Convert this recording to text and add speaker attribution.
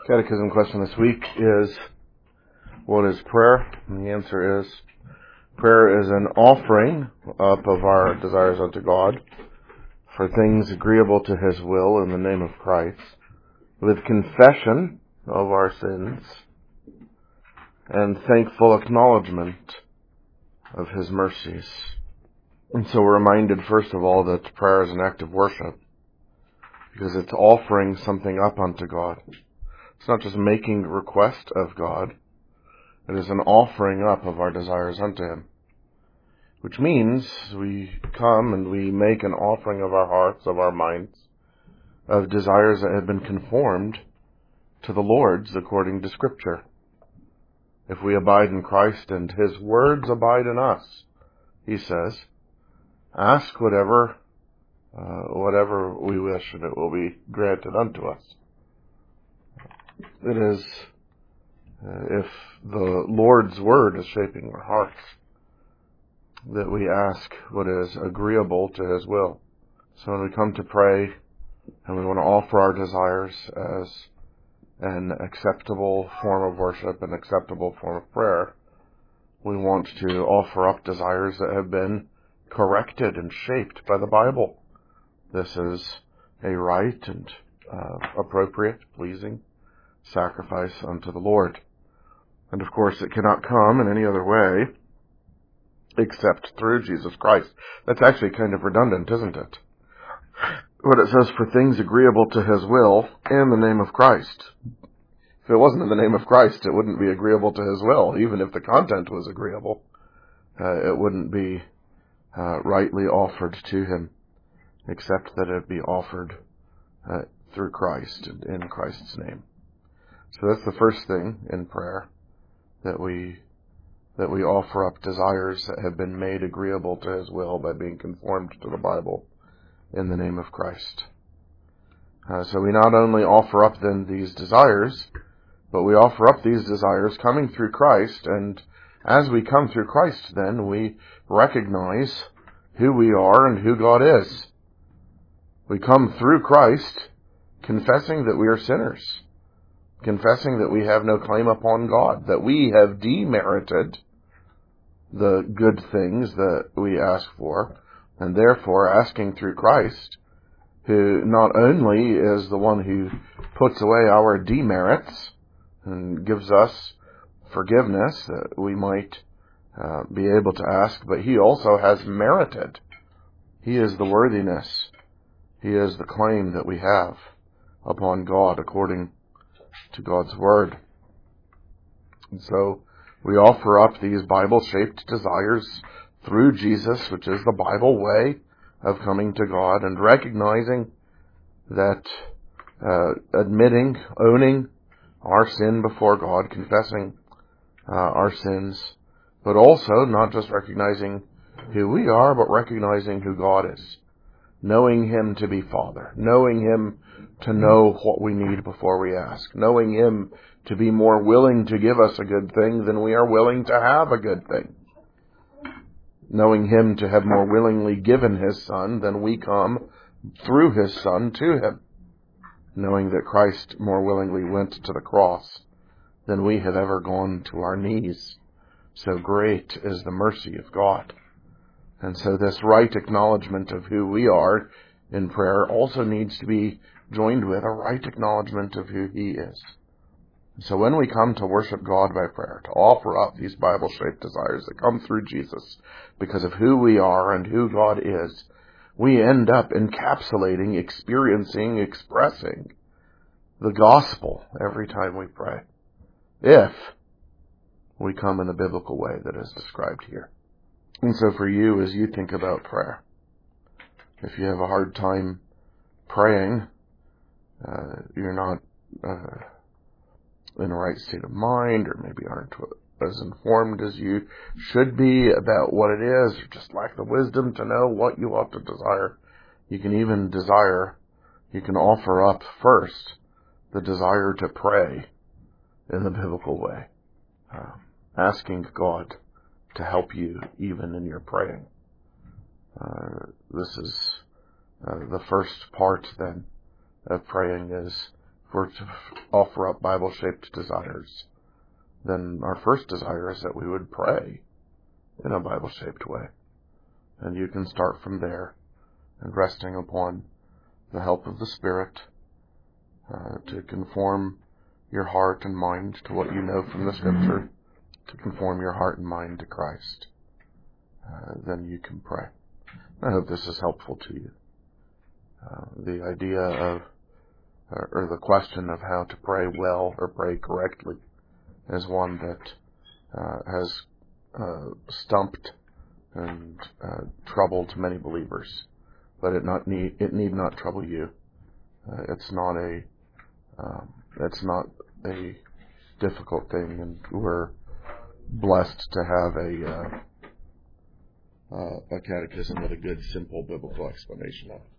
Speaker 1: Catechism question this week is, what is prayer? And the answer is, prayer is an offering up of our desires unto God for things agreeable to His will in the name of Christ, with confession of our sins and thankful acknowledgement of His mercies. And so we're reminded, first of all, that prayer is an act of worship, because it's offering something up unto God. It's not just making request of God. It is an offering up of our desires unto Him. Which means we come and we make an offering of our hearts, of our minds, of desires that have been conformed to the Lord's according to Scripture. If we abide in Christ and His words abide in us, He says, ask whatever we wish, and it will be granted unto us. It is, if the Lord's word is shaping our hearts, that we ask what is agreeable to His will. So when we come to pray and we want to offer our desires as an acceptable form of worship, an acceptable form of prayer, we want to offer up desires that have been corrected and shaped by the Bible. This is a right and appropriate, pleasing sacrifice unto the Lord. And of course it cannot come in any other way except through Jesus Christ. That's actually kind of redundant, isn't it? What it says, for things agreeable to His will in the name of Christ. If it wasn't in the name of Christ, it wouldn't be agreeable to His will. Even if the content was agreeable, it wouldn't be rightly offered to Him, except that it be offered through Christ and in Christ's name. So that's the first thing in prayer, that we offer up desires that have been made agreeable to His will by being conformed to the Bible in the name of Christ. So we not only offer up then these desires, but we offer up these desires coming through Christ, and as we come through Christ then we recognize who we are and who God is. We come through Christ confessing that we are sinners, confessing that we have no claim upon God, that we have demerited the good things that we ask for, and therefore asking through Christ, who not only is the one who puts away our demerits and gives us forgiveness that we might be able to ask, but He also has merited. He is the worthiness. He is the claim that we have upon God according to God's Word. And so we offer up these Bible-shaped desires through Jesus, which is the Bible way of coming to God, and recognizing that admitting, owning our sin before God, confessing our sins, but also not just recognizing who we are, but recognizing who God is. Knowing Him to be Father, knowing Him to know what we need before we ask, knowing Him to be more willing to give us a good thing than we are willing to have a good thing, knowing Him to have more willingly given His Son than we come through His Son to Him, knowing that Christ more willingly went to the cross than we have ever gone to our knees. So great is the mercy of God. And so this right acknowledgement of who we are in prayer also needs to be joined with a right acknowledgement of who He is. So when we come to worship God by prayer, to offer up these Bible-shaped desires that come through Jesus because of who we are and who God is, we end up encapsulating, experiencing, expressing the gospel every time we pray, if we come in the biblical way that is described here. And so for you, as you think about prayer, if you have a hard time praying, you're not in a right state of mind, or maybe aren't as informed as you should be about what it is, or just lack the wisdom to know what you ought to desire, you can offer up first the desire to pray in the biblical way, asking God to help you even in your praying. This is the first part then of praying, is if we're to offer up Bible-shaped desires, then our first desire is that we would pray in a Bible-shaped way. And you can start from there and resting upon the help of the Spirit to conform your heart and mind to what you know from the Scripture, to conform your heart and mind to Christ. Then you can pray. I hope this is helpful to you. The idea of, or the question of how to pray well or pray correctly is one that has stumped and troubled many believers, but it need not trouble you. It's not a difficult thing, and we're blessed to have a catechism with a good, simple biblical explanation of it.